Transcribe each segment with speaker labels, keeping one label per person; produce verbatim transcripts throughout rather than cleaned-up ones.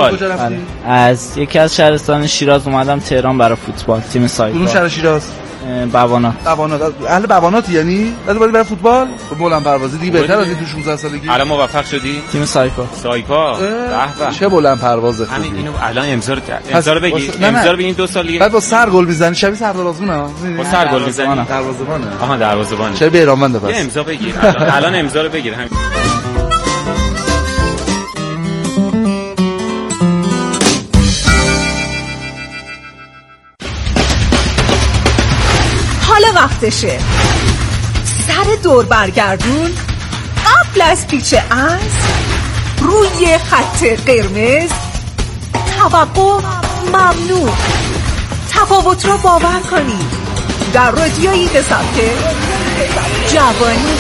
Speaker 1: فوتبال.
Speaker 2: از یکی از شهرستان شیراز اومدم تهران برای فوتبال، تیم سایپا.
Speaker 3: کدوم شهر شیراز؟
Speaker 2: بوانات.
Speaker 3: بوانات. اهل بوانات یعنی؟ بعد برای برای فوتبال؟ بلند پروازی دیگه بهتر از این تو شانزده سالگی.
Speaker 1: الان موفق شدی؟
Speaker 2: تیم سایپا.
Speaker 1: سایپا. به به.
Speaker 3: چه بلند پروازه خوبی.
Speaker 1: همین اینو الان امضا رو امضا رو بگی. امضا رو بگین دو سال دیگه.
Speaker 3: بعد با سر گل میزنی شبیه سردار آزمونه.
Speaker 1: با سر گل میزنی.
Speaker 3: دروازه‌بانه.
Speaker 1: آها دروازه‌بانه.
Speaker 3: چه بیرانونده پس.
Speaker 1: یه امضا بگیر. الان امضا رو بگیر همین.
Speaker 4: حالا وقتشه سر دور برگردون قبل از پیچ اسب روی خط قرمز توقف ممنوع. تفاوت رو باور کنید در رادیویی به سمت جوانی.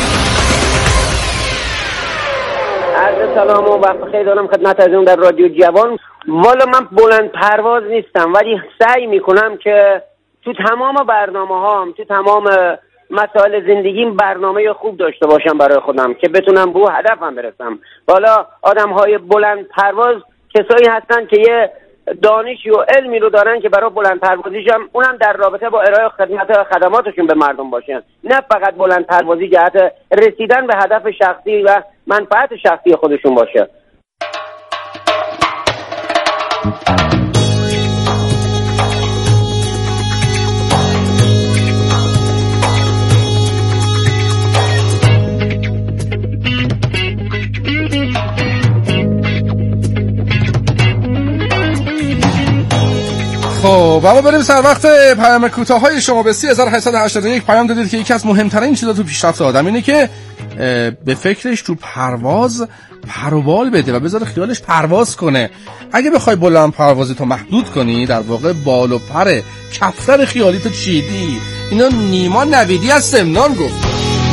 Speaker 5: عرض سلام و وقت خیلی دارم خدمت از اون در رادیو جوان. والا من بلند پرواز نیستم ولی سعی میکنم که تو تمام برنامه هام تو تمام مسائل زندگیم برنامه خوب داشته باشم برای خودم که بتونم به هدفم برسم. والا آدم های بلند پرواز کسایی هستن که یه دانشی و علمی رو دارن که برای بلند پروازیشم اونم در رابطه با ارائه خدمت خدماتشون به مردم باشن، نه فقط بلند پروازی جهت رسیدن به هدف شخصی و منفعت شخصی خودشون باشه.
Speaker 3: خب اما بریم سر وقت پیام کوتاهای شما. به سه هزار و هشتصد و هشتاد و یک پیام دادید که یکی از مهمترین چیزا تو پیشرفت آدم اینه که به فکرش تو پرواز پر و بال بده و بذاره خیالش پرواز کنه. اگه بخوای بلند پروازی تو محدود کنی در واقع بال و پر کفتر خیالی تو چیدی. اینا نیما نویدی از سمنان گفت.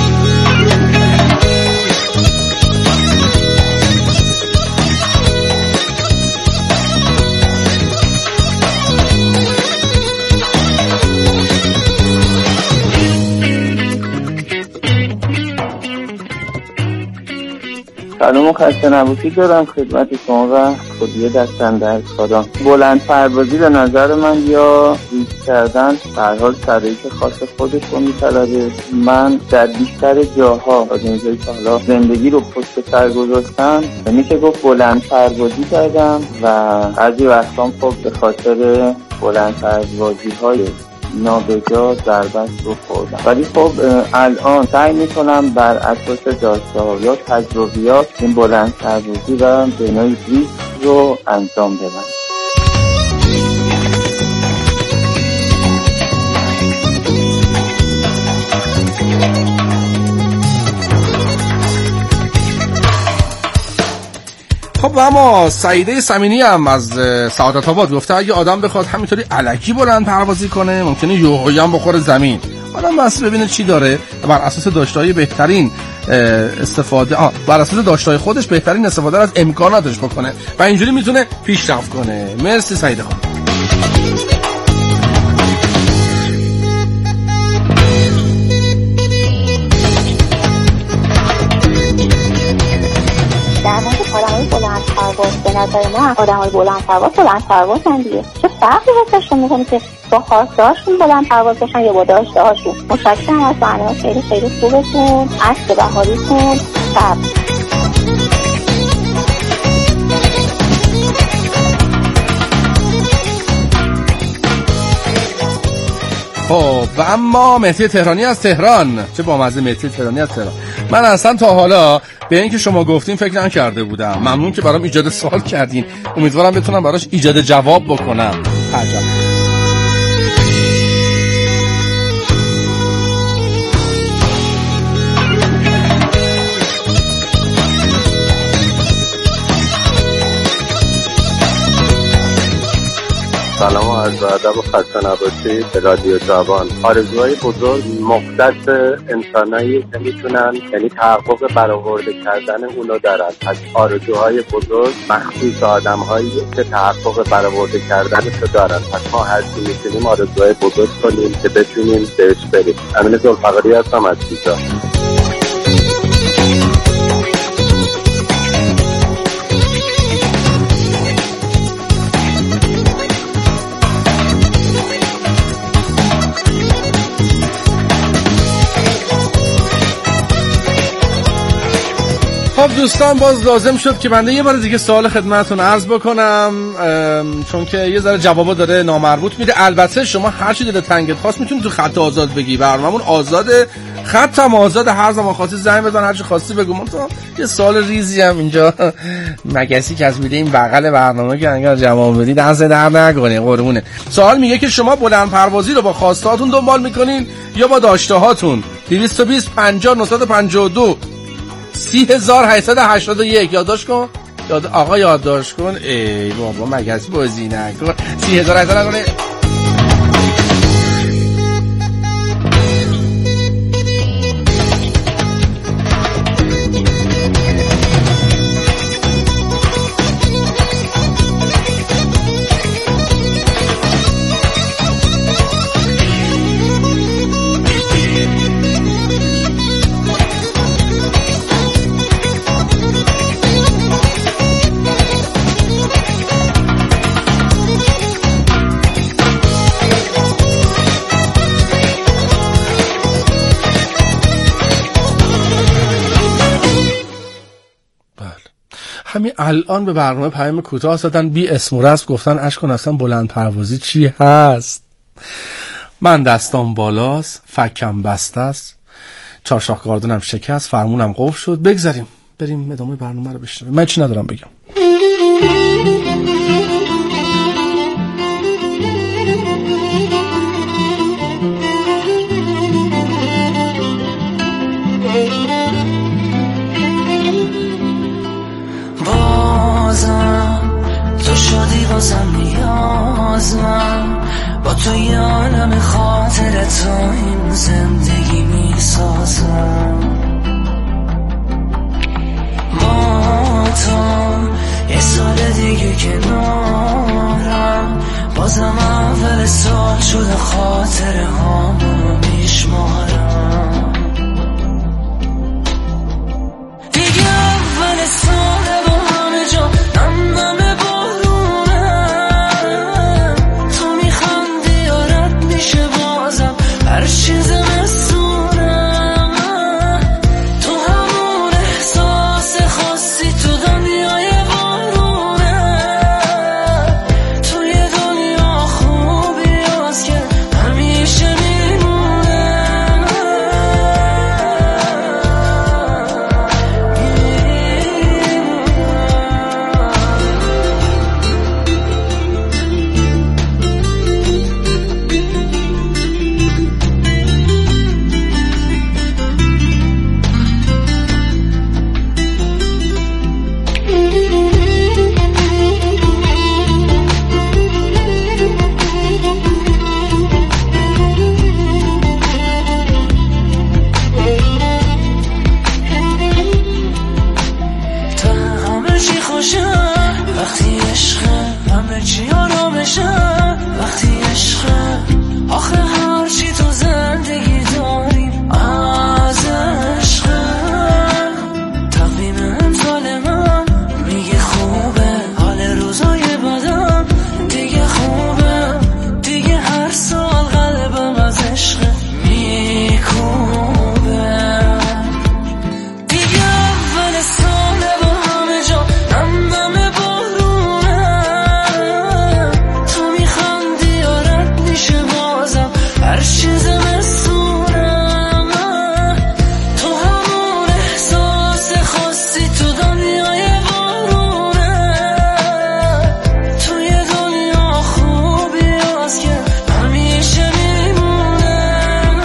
Speaker 6: سلام و خسته نباشید دارم خدمت شما و خودیه دستن در کادام. بلند پروازی به نظر من یا ریسک کردن در حال شرایط خاص خودش رو میطلبه. من در بیشتر جاها از اینجایی که حالا زندگی رو پشت سر گذاشتم میشه گفت بلند پروازی کردم و بعضی وقتا خب به خاطر بلند پروازی های نابجا ضربت رو خوردم، ولی خب الان سعی میکنم بر اساس داشته ها یا تجربیات این بلند پروازی و به نوعی ریسک رو انجام بدم.
Speaker 3: خب اما سعیده سمینی هم از سعادت آباد گفته اگه آدم بخواد همینطوری الکی بلند پروازی کنه ممکنه یوهویی هم بخوره زمین. آدم بس ببینه چی داره و بر اساس داشته‌های بهترین استفاده آه بر اساس داشته‌های خودش بهترین استفاده از امکاناتش بکنه و اینجوری میتونه پیشرفت کنه. مرسی سعیده خانم.
Speaker 7: در مورد آدمای بلند پرواز به نظر من آدمای بلند پرواز بلند پروازن دیگه. چه فرقی حسشون میکنه که با خواستهاشون بلند پرواز باشن یا با داشته هاشون. متشکرم از برنامه خیلی خیلی خوبتون. عشق بهاریتون. شب
Speaker 3: خب و اما مهدی تهرانی از تهران. چه بامزه مهدی تهرانی از تهران. من اصلا تا حالا به این که شما گفتین فکر نکرده بودم. ممنون که برام ایجاد سوال کردین. امیدوارم بتونم براش ایجاد جواب بکنم. عجب.
Speaker 8: سلام و عرض ادب و خسته نباشید به رادیو جوان. آرزوهای بزرگ مختص انسانایی که میتونن یعنی تحقق برآورده کردن اونو دارن. از آرزوهای بزرگ مخصوص آدم‌هایی که تحقق برآورده کردنشو دارن. پس ما هر چی میتونیم آرزوهای بزرگ کنیم که بتونیم بهش بریم. امین ذوالفقاری هستم از پیزا.
Speaker 3: خب دوستان، باز لازم شد که بنده یه بار دیگه سوال خدمتتون عرض بکنم، چون که یه ذره جوابا داره نامربوط میده. البته شما هر چی دلت تنگت خواست میتونی تو خط آزاد بگی، برنامه‌مون آزاده، خطم آزاد، هر زمان خواستی زنگ بزن، هر چی خواستی بگو. من تو یه سوال ریزی هم اینجا مگسی که از میده این بغل برنامه که اگر جواب بدید دست در نکنه قربونه. سوال میگه که شما بلند پروازی رو با خواسته هاتون دنبال میکنین یا با داشته هاتون؟ دویست و بیست پنجاه نهصد و پنجاه و دو سی هزار و هشتصد و هشتاد و یک. یادداشت کن یاد آقا یادداشت کن. ای بابا مگسی بازی نکن. سی هزار و هشتصد و هشتاد و یک. همین الان به برنامه پیام کوتاه زدن بی اسم و رسم، گفتن اشکان اصلا بلند پروازی چی هست؟ من دستام بالاست، فکم بسته است، چارشاخ گاردنم شکست، فرمونم قفل شد. بگذاریم بریم ادامه برنامه رو بشنویم. من چی ندارم بگم.
Speaker 9: تو شدی بازم نیازم، با تو یالم خاطر تو این زندگی می سازم. با تو یه سال دیگه کنارم، بازم اول سال شده خاطر هامونو میشمارم. دیگه اول سال با همه جا نم نم هر چیز مسونم، تو همون احساس خاصی تو دنیای بارونه، تو یه دنیا خوبی هست که همیشه میمونه. وقتی عشقه همه چی آرامشه، وقتی عشقه آخه هر چی تو زندگی داریم از عشقه. تقویم امسال من میگه خوبه، حال روزای بدم دیگه خوبه، دیگه هر سال قلبم از عشقه میکوبه. دیگه اول سال با همه جا نم نم هر چیز مسونم، تو همون احساس خاصی تو دنیای بارونه، تو یه دنیا خوبی هست که همیشه میمونه.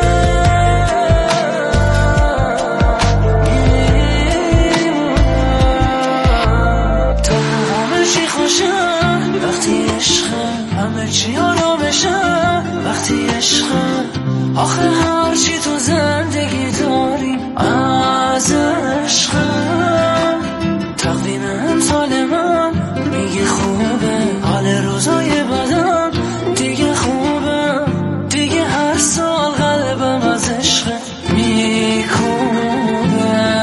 Speaker 9: تو همه چی خوشه وقتی عشقه، همه چی آرامشه وقتی عشقه، آخه هر چی تو زندگی داریم از عشقه. تقویم امسال من میگه خوبه، حال روزای بدم دیگه خوبه، دیگه هر سال قلبم از عشقه میکوبه.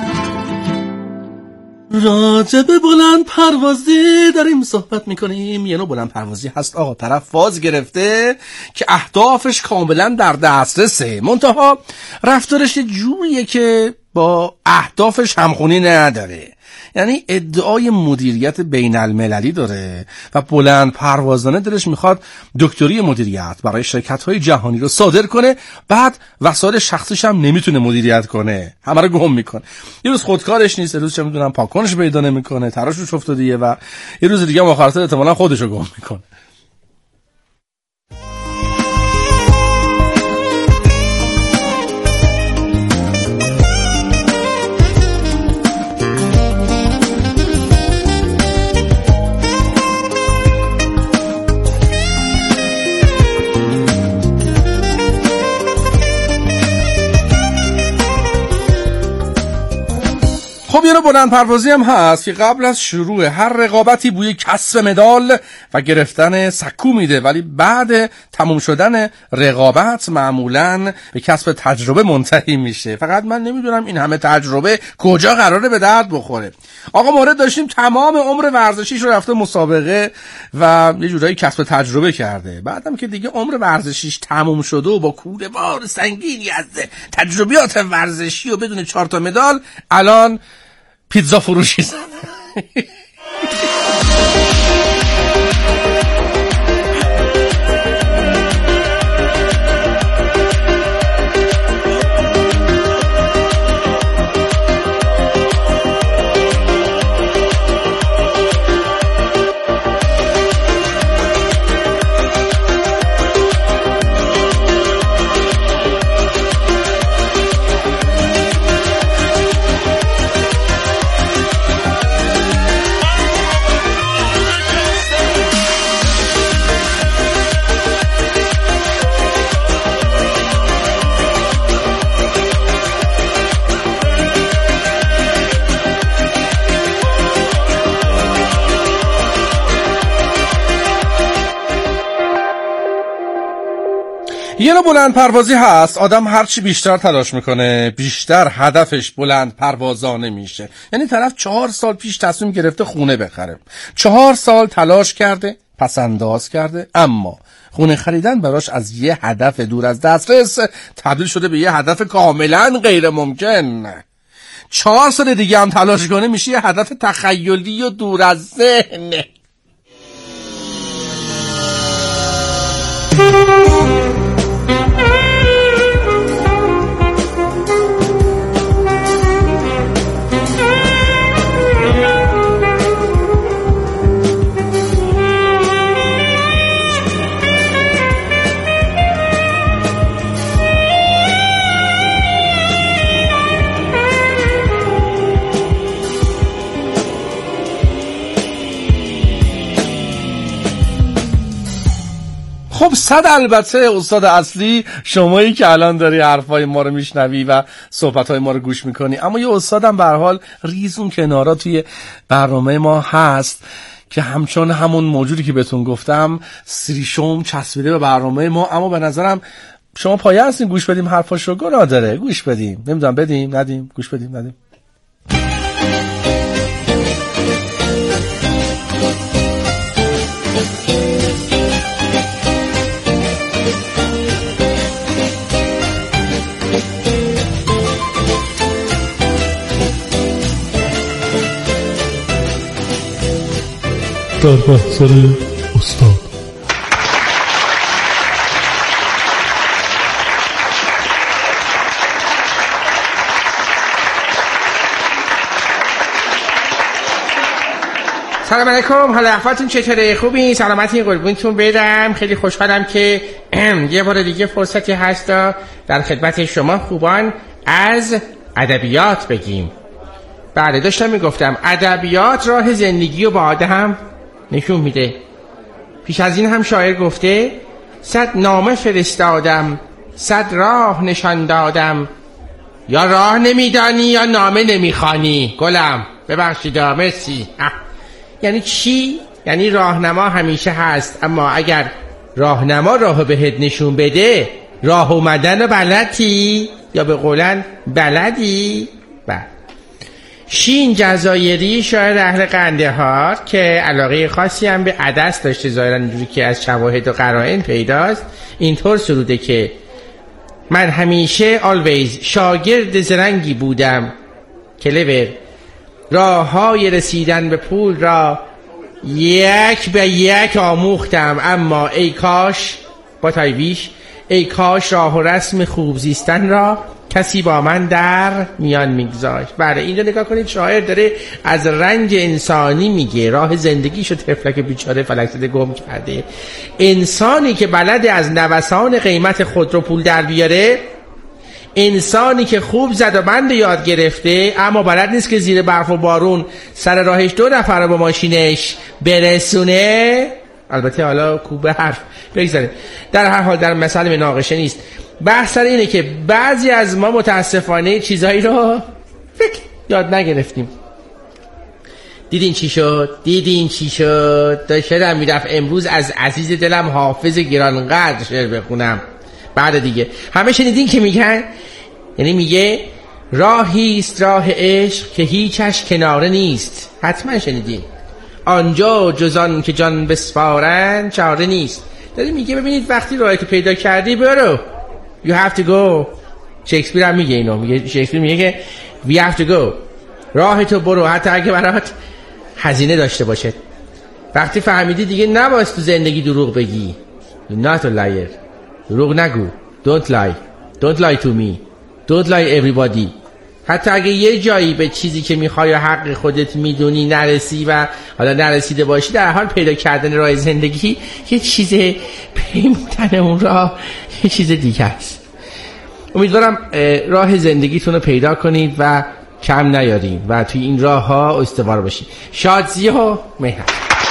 Speaker 3: راجع به بلند پروازی داریم صحبت میکنیم. یه نوع بلند پروازی هست آقا، طرف فاز گرفته که اهدافش کاملا در دسترسه، منتها رفتارش یه جوریه که با اهدافش همخونی نداره. یعنی ادعای مدیریت بین المللی داره و بلند پروازانه دلش میخواد دکتری مدیریت برای شرکت‌های جهانی رو صادر کنه، بعد وسایل شخصیش هم نمیتونه مدیریت کنه، همه رو گم میکنه. یه روز خودکارش نیست، یه روز چه میدونم پاکونش پیدا نمیکنه، تراشش افتادیه و یه روز دیگه آخرتر احتمالاً خودش رو گم میکنه. خب یه نوع بلند پروازی هم هست که قبل از شروع هر رقابتی بوی کسب مدال و گرفتن سکو میده، ولی بعد تموم شدن رقابت معمولاً به کسب تجربه منتهی میشه. فقط من نمیدونم این همه تجربه کجا قراره به درد بخوره. آقا مورد داشتیم تمام عمر ورزشیش رو رفته مسابقه و یه جورایی کسب تجربه کرده، بعدم که دیگه عمر ورزشیش تموم شده و با کوله بار سنگینی از تجربیات ورزشی و بدون چهار تا مدال الان پیتزا فروشی زده. یه نوع بلند پروازی هست، آدم هرچی بیشتر تلاش میکنه بیشتر هدفش بلند پروازانه میشه. یعنی طرف چهار سال پیش تصمیم گرفته خونه بخره، چهار سال تلاش کرده، پس انداز کرده، اما خونه خریدن براش از یه هدف دور از دسترس تبدیل شده به یه هدف کاملا غیر ممکن. چهار سال دیگه هم تلاش کنه میشه یه هدف تخیلی و دور از ذهن. خب صد البته استاد اصلی شمایی که الان داری حرفای ما رو میشنوی و صحبتهای ما رو گوش میکنی، اما یه استادم به هر حال ریزون کنارا توی برنامه ما هست که همچون همون موجودی که بهتون گفتم سریشم چسبیده به برنامه ما، اما به نظرم شما پایه هستین گوش بدیم حرفاش رو، گناه داره گوش بدیم، نمیدونم بدیم ندیم، گوش بدیم ندیم.
Speaker 10: در محضر استاد.
Speaker 11: سلام علیکم، حالا احوالتون چطوره؟ خوبین؟ سلامتی؟ قربونتون برم. خیلی خوشحالم که یه بار دیگه فرصتی هست در خدمت شما خوبان از ادبیات بگیم. بله داشتم میگفتم ادبیات راه زندگی و با آدم نشون میده. پیش از این هم شاعر گفته صد نامه فرستادم صد راه نشان دادم، یا راه نمیدانی یا نامه نمیخوانی. گلم ببخشید مرسی. یعنی چی؟ یعنی راهنما همیشه هست، اما اگر راهنما راه بهت نشون بده راه اومدن و بلدی، یا به قولن بلدی. بله. شین جزایری شاعر اهل قندهار که علاقه خاصی هم به عدس داشته ظاهرا، اینجوری که از شواهد و قرائن پیداست، اینطور سروده که من همیشه always شاگرد زرنگی بودم، کلور. راه های رسیدن به پول را یک به یک آموختم، اما ای کاش با تایویش ای کاش راه و رسم خوب زیستن را کسی با من در میان میگذاشت. بله اینجا نگاه کنید، شاعر داره از رنج انسانی میگه، راه زندگیشو طفلک بیچاره فلک زده گم کرده. انسانی که بلد از نوسان قیمت خود رو پول در بیاره، انسانی که خوب زد و بند یاد گرفته اما بلد نیست که زیر برف و بارون سر راهش دو نفر رو با ماشینش برسونه. البته حالا کوبه حرف بگذاریم، در هر حال در مسئله مناقشه نیست. بحث سر اینه که بعضی از ما متاسفانه چیزایی رو فکر یاد نگرفتیم. دیدین چی شد؟ دیدین چی شد؟ داشتم میرفت امروز از عزیز دلم حافظ گرانقدر شعر بخونم. بعد دیگه همه شنیدین که میگن، یعنی میگه راهیست راه عشق که هیچش کناره نیست. حتما شنیدین. آنجا جزان که جان بسپارن چاره نیست. داره میگه ببینید وقتی راهی که پیدا کردی برو. You have to go. شکسپیر هم میگه اینو. میگه شکسپیر میگه که we have to go. راه تو برو حتی اگه برات هزینه داشته باشه. وقتی فهمیدی دیگه نباید تو زندگی دروغ بگی. You're not a liar. دروغ نگو. Don't lie. Don't lie to me. Don't lie everybody. حتی اگه یه جایی به چیزی که میخوای و حق خودت میدونی نرسی و حالا نرسیده باشی، در حال پیدا کردن راه زندگی یه چیز پیمودن اون راه یه چیز دیگه است. امیدوارم راه زندگیتون رو پیدا کنید و کم نیارید و توی این راه ها استوار باشید. شادزی و مهر.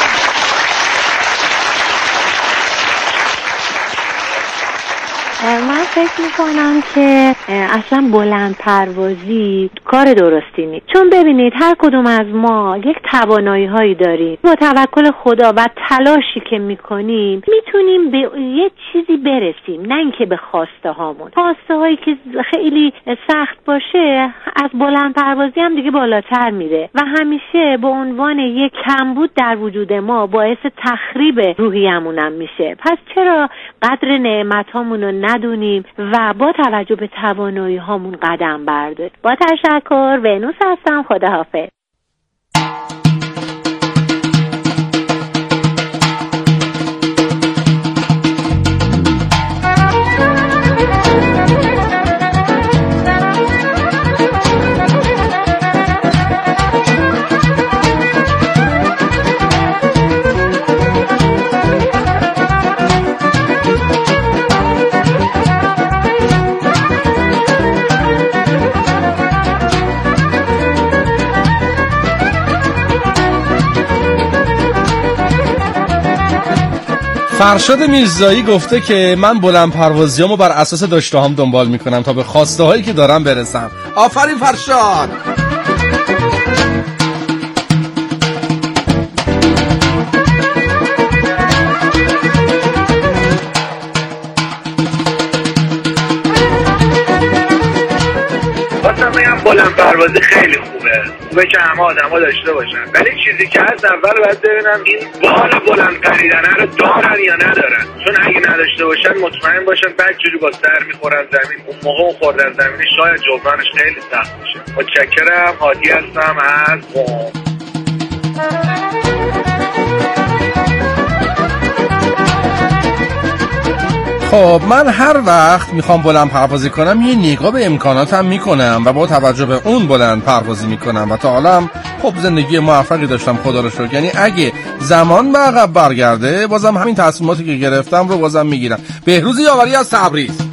Speaker 12: من فکر میکنم که اصلا بلند پروازی کار درستی نیست، چون ببینید هر کدوم از ما یک توانایی هایی داریم. با توکل خدا و تلاشی که میکنیم میتونیم به یه چیزی برسیم، نه اینکه به خواسته هامون. خواسته هایی که خیلی سخت باشه از بلند پروازی هم دیگه بالاتر میره و همیشه به عنوان یک کمبود در وجود ما باعث تخریب روحیمون هم میشه. پس چرا قدر نعمت هامون رو ندونیم و با توجه به توانایی هامون قدم برداریم. با تشکر. ونوس هستم. خداحافظ.
Speaker 3: فرشاد میرزایی گفته که من بلند پروازیامو بر اساس داشته هام دنبال میکنم تا به خواسته هایی که دارم برسم. آفرین فرشاد.
Speaker 13: بلند پروازی خیلی خوبه، خوبه که همه آدم ها داشته باشن، ولی چیزی که هست اول باید ببینم این بال بلند پریدنه رو دارن یا ندارن، چون اگه نداشته باشن مطمئن باشن بعد جوری با سر میخورن زمین، اون موقع اون خوردن زمینی شاید جبرانش خیلی سخت میشه. متشکرم. هادی هستم از قم.
Speaker 3: خب من هر وقت میخوام بلند پروازی کنم یه نگاه به امکاناتم میکنم و با توجه به اون بلند پروازی میکنم و تا حالا خب زندگی موفقی داشتم خدا رو شکر. یعنی اگه زمان به عقب برگرده بازم همین تصمیماتی که گرفتم رو بازم میگیرم. بهروز یاوری از تبریز.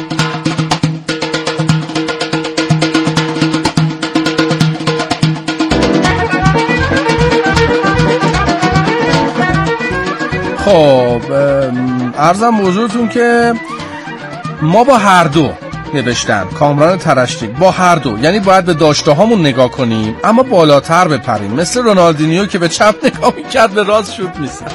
Speaker 3: خب عرضم حضورتون که ما با هر دو نوشتن کامران ترشتی با هر دو، یعنی باید به داشته هامون نگاه کنیم اما بالاتر بپریم، مثل رونالدینیو که به چپ نگاه میکرد به راست شوت میزد.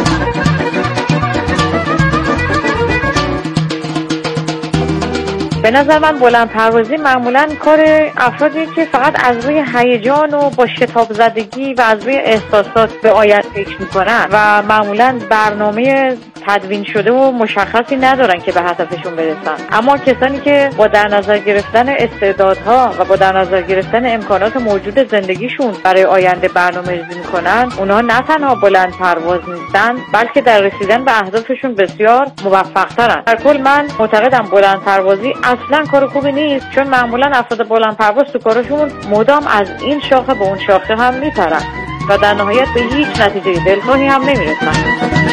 Speaker 14: به
Speaker 12: به نظر من بلند پروازی معمولا کار افرادی که فقط از روی هیجان و با شتاب زدگی و از روی احساسات به آینده فکر میکنن و معمولا برنامه تدوین شده و مشخصی ندارن که به هدفشون برسن. اما کسانی که با در نظر گرفتن استعدادها و با در نظر گرفتن امکانات موجود زندگیشون برای آینده برنامه‌ریزی میکنن، اونها نه تنها بلند پرواز نیستن بلکه در رسیدن به اهدافشون بسیار موفق‌ترن. در کل من معتقدم بلند پروازی اصلا کار خوبی نیست، چون معمولا افراد بلند پرواز تو کارشون مدام از این شاخه به اون شاخه هم میپرن و در نهایت به هیچ نتیجه دلخواهی هم نمیرسن.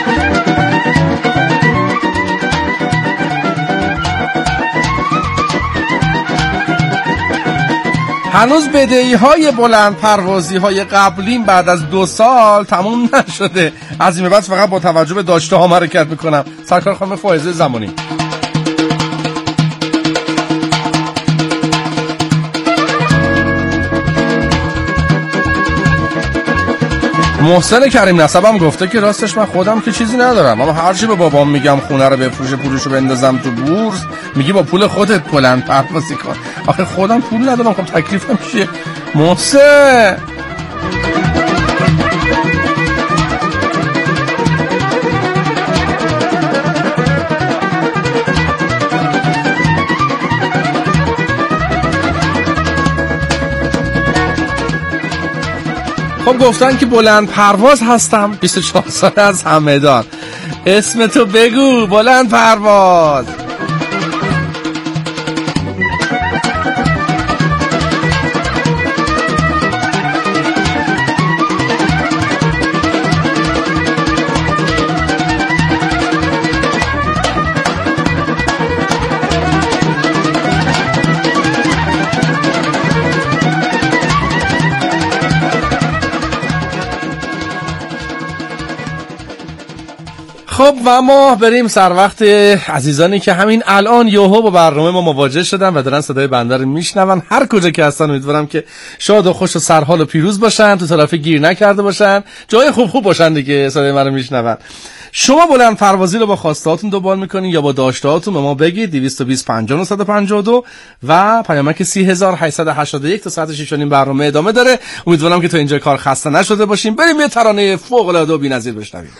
Speaker 3: هنوز بدهی های بلند پروازی های قبلیم بعد از دو سال تموم نشده. از این به بعد فقط با توجه به داشته ها حرکت میکنم. سرکار خانم فائزه زمانی. محسن کریم نسبم گفته که راستش من خودم که چیزی ندارم، اما هر چی به بابام میگم خونه رو بفروشه پولشو بندازم تو بورس، میگی با پول خودت بلند پروازی کن. آخه خودم پول ندارم، خب تکلیفم چیه؟ محسن خب گفتن که بلند پرواز هستم، بیست و چهار ساله از همدان. اسم تو بگو بلند پرواز. خب و ما بریم سر وقت عزیزانی که همین الان یوهو با برنامه ما مواجه شدن و دارن صدای بنده رو میشنون. هر کجا که هستن امیدوارم که شاد و خوش و سرحال و پیروز باشن، تو طرف گیر نکرده باشن، جای خوب خوب باشن دیگه صدای من رو میشنون. شما بلند پروازی رو با خواسته هاتون دنبال میکنین یا با داشته هاتون به ما بگید. دویست و بیست پنجاه و نه پنجاه و دو و پیامک سی هزار و هشتصد و هشتاد و یک تا ساعت شش و نیم برنامه ادامه داره. امیدوارم که تا اینجا کار خسته نشده باشیم. بریم یه ترانه فوق العاده و بی‌نظیر بشنویم.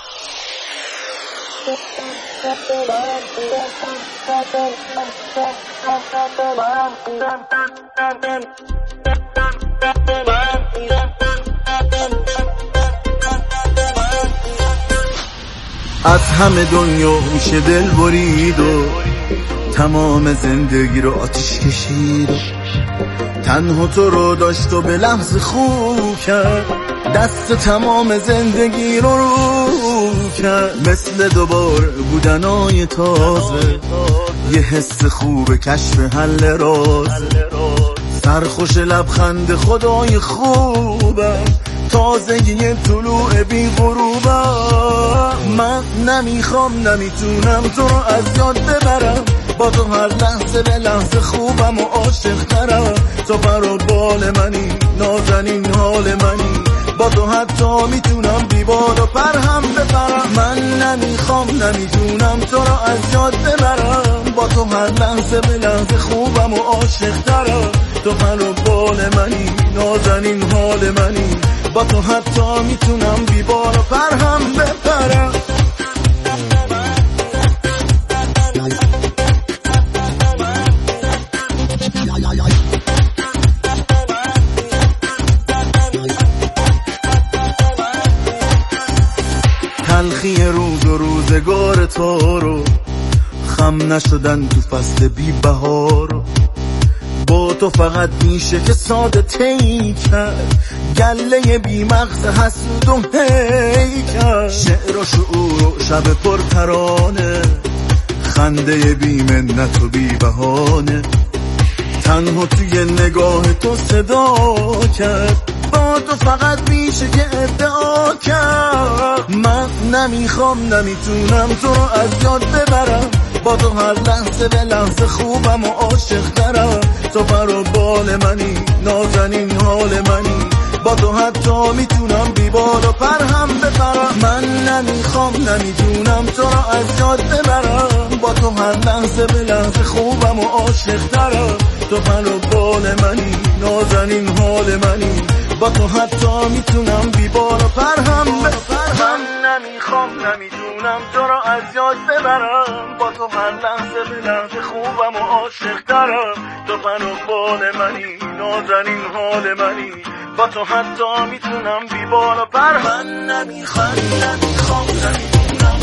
Speaker 14: از همه دنیا میشه دل برید و تمام زندگی رو آتیش کشید و تنها تو رو داشت و به لحظه خوب کرد، دست تمام زندگی رو رو کرد. مثل دوباره بودنای تازه، یه حس خوب کشف حل راز، سرخوش لبخند خدای خوبم، تازگی طلوع بی غروبم. من نمیخوام نمیتونم تو رو از یاد ببرم، با تو هر لحظه به لحظه خوبم و عاشق ترم. تو پر و بال منی، نازنین حال منی، با تو حتی میتونم دیوار و پر هم بپرم. من نمیخوام نمیتونم تو رو از یاد ببرم، با تو هر لحظه به لحظه خوبم و عاشق ترم. تو پر و بال منی، نازنین حال منی، با تو حتی میتونم دیوار و پر هم بپرم. تلخی روز و روزگار تو رو، خم نشدن تو فصل بی بهار، با تو فقط میشه که ساده تی کرد، گله بی مغز حسود و هی کرد. شعر و شعور و شب پر ترانه، خنده بی منت و بی بهانه، تنها توی نگاه تو صدا کرد، با تو فقط میشه که ادعا کرد. من نمیخوام نمیتونم تو رو از یاد ببرم، با تو هر لحظه به لحظه خوبم و عاشق ترم. تو پر و بال منی، نازنین حال منی، با تو حتی میتونم بی بال و پر هم بپرم. من نمیخوام نمیدونم تو را از یاد ببرم، با تو هر لحظه به لحظه خوبم و عاشق ترم. تو پر و بال منی، نازنین حال منی، با تو حتی میتونم بی بال و پر هم بپرم. من نمیخوام نمیدونم تو را از یاد ببرم، با تو هر لحظه به لحظه خوبم و عاشق ترم. تو پر و بال منی، نازنین حال منی، با تو حتی میتونم بی بال و پر. من نمیخوام نمیخوام نمیدونم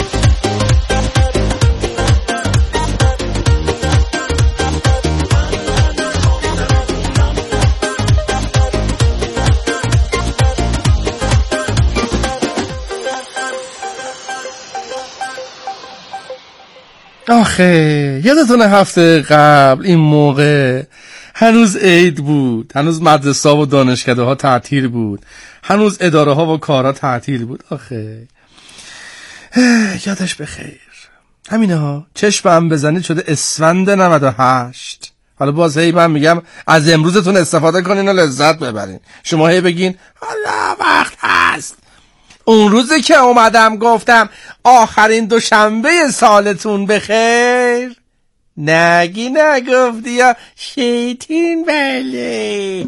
Speaker 3: آخه یادتونه هفته قبل این موقع هنوز عید بود، هنوز مدرسه ها و دانشکده ها تعطیل بود، هنوز اداره ها و کارها تعطیل بود. آخه یادش بخیر. همینه ها، چشم هم بزنید شده اسفند نود و هشت. حالا باز هی من میگم از امروزتون استفاده کنین و لذت ببرین. شما هی بگین حالا وقت هست. اون روزی که اومدم گفتم آخرین دوشنبه سالتون بخیر، نگی نگفتی یا شیطین بله.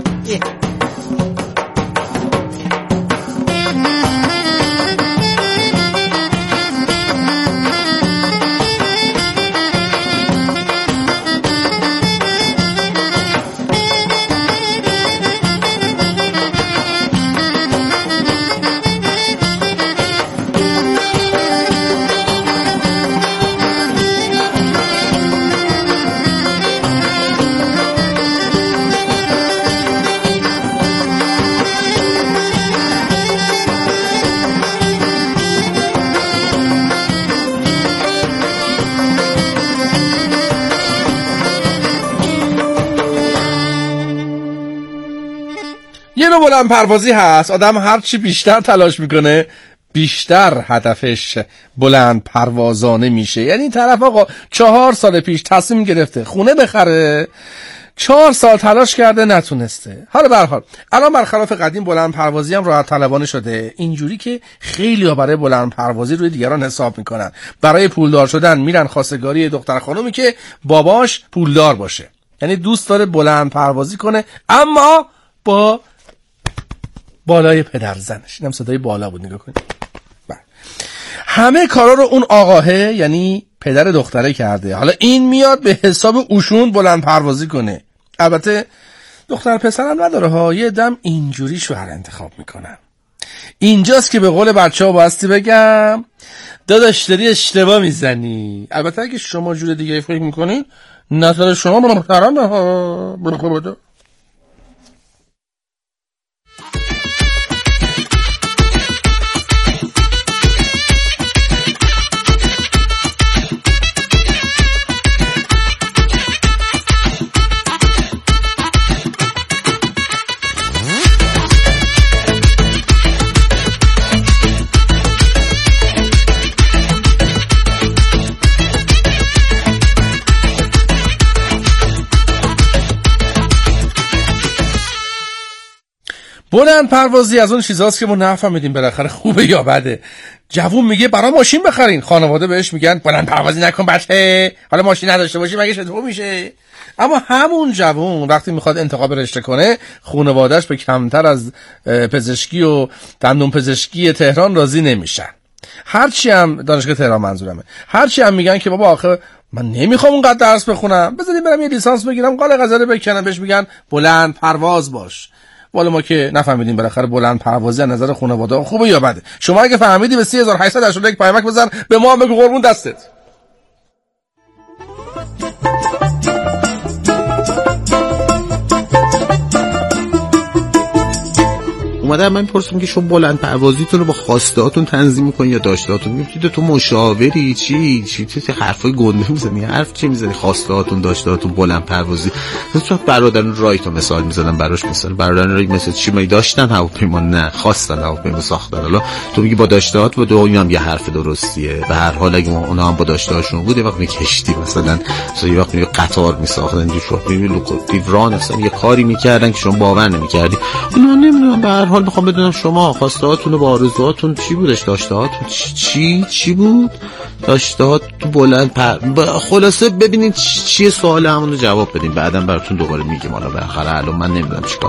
Speaker 3: یه نوع بلند پروازی هست، آدم هرچی بیشتر تلاش میکنه بیشتر هدفش بلند پروازانه میشه. یعنی این طرف آقا چهار سال پیش تصمیم گرفته خونه بخره، چهار سال تلاش کرده نتونسته. حالا به هر حال الان برخلاف قدیم بلند پروازی هم راحت طلبانه شده، اینجوری که خیلی ها برای بلند پروازی روی دیگران حساب میکنن. برای پولدار شدن میرن خواستگاری دختر خانومی که باباش پولدار باشه، یعنی دوست داره بلند پروازی کنه اما با بالای پدر زنش. اینم صدای بالا بود، نگاه کنید. همه کارا رو اون آقاه یعنی پدر دختره کرده، حالا این میاد به حساب اوشون بلند پروازی کنه. البته دختر پسرم نداره ها، یه دم اینجوری شوهر انتخاب میکنن. اینجاست که به قول بچه ها باستی بگم داداش داری اشتباه میزنی. البته اگه شما جور دیگه فکر میکنین نظر شما محترمه ها. برخورده بلند پروازی از اون چیزاست که ما نفهمیدیم بالاخره خوبه یا بده. جوون میگه برای ماشین بخرین، خانواده بهش میگن بلند پروازی نکن بچه، حالا ماشین نداشته باشی مگه چطور میشه؟ اما همون جوون وقتی میخواد انتخاب رشته کنه خانواده‌اش به کمتر از پزشکی و دندون پزشکی تهران راضی نمیشن. هرچی هم دانشگاه تهران منظورمه، هرچی هم میگن که بابا آخه من نمیخوام اونقدر درس بخونم، بذارید برم یه لیسانس بگیرم قال غزاله بکنم، بهش میگن بلند پرواز باش. والا ما که نفهمیدیم بالاخره بلند پروازی از نظر خانواده خوبه یا بده. شما اگه فهمیدی به سه هزار و هشتصد و هشتاد و یک پیامک بزن به ما هم بگو قربون دستت.
Speaker 15: اومدم من پرسیدم که شما بلند پروازیتون رو با خواستهاتون تنظیم میکنین یا داشتهاتون؟ میگید تو مشاوری چی چی چی حرفای گنده میزنی، حرف چی میزنی؟ خواستهاتون داشتهاتون بلند پروازی. تو برادران رایت مثال میزدم براش، مثلا برادران رایت مثلا چی می داشتن هواپیما نه خواستن هواپیما ساختن. حالا تو میگی با داشتهات و دو هم یه حرف درستیه. به هر حال اگه اونا هم با داشتهاشون بود یه وقت میکشتی مثلا مثلا یه وقت قطار میساختن جو شو میبینی لوکو دیوران مثلا یه کاری میکردن که شما باور نمیکردی. اونا نمیدونم به هر حال اول میخوام بدونم شما خواسته هاتون با آرزوهاتون چی بودش؟ داشته هاتون چی چی بود؟ داشته هاتون بلند پر... خلاصه ببینید چیه سوال همون رو جواب بدین، بعدم براتون دوباره میگیم. حالا بالاخره الان من نمیدونم چیکار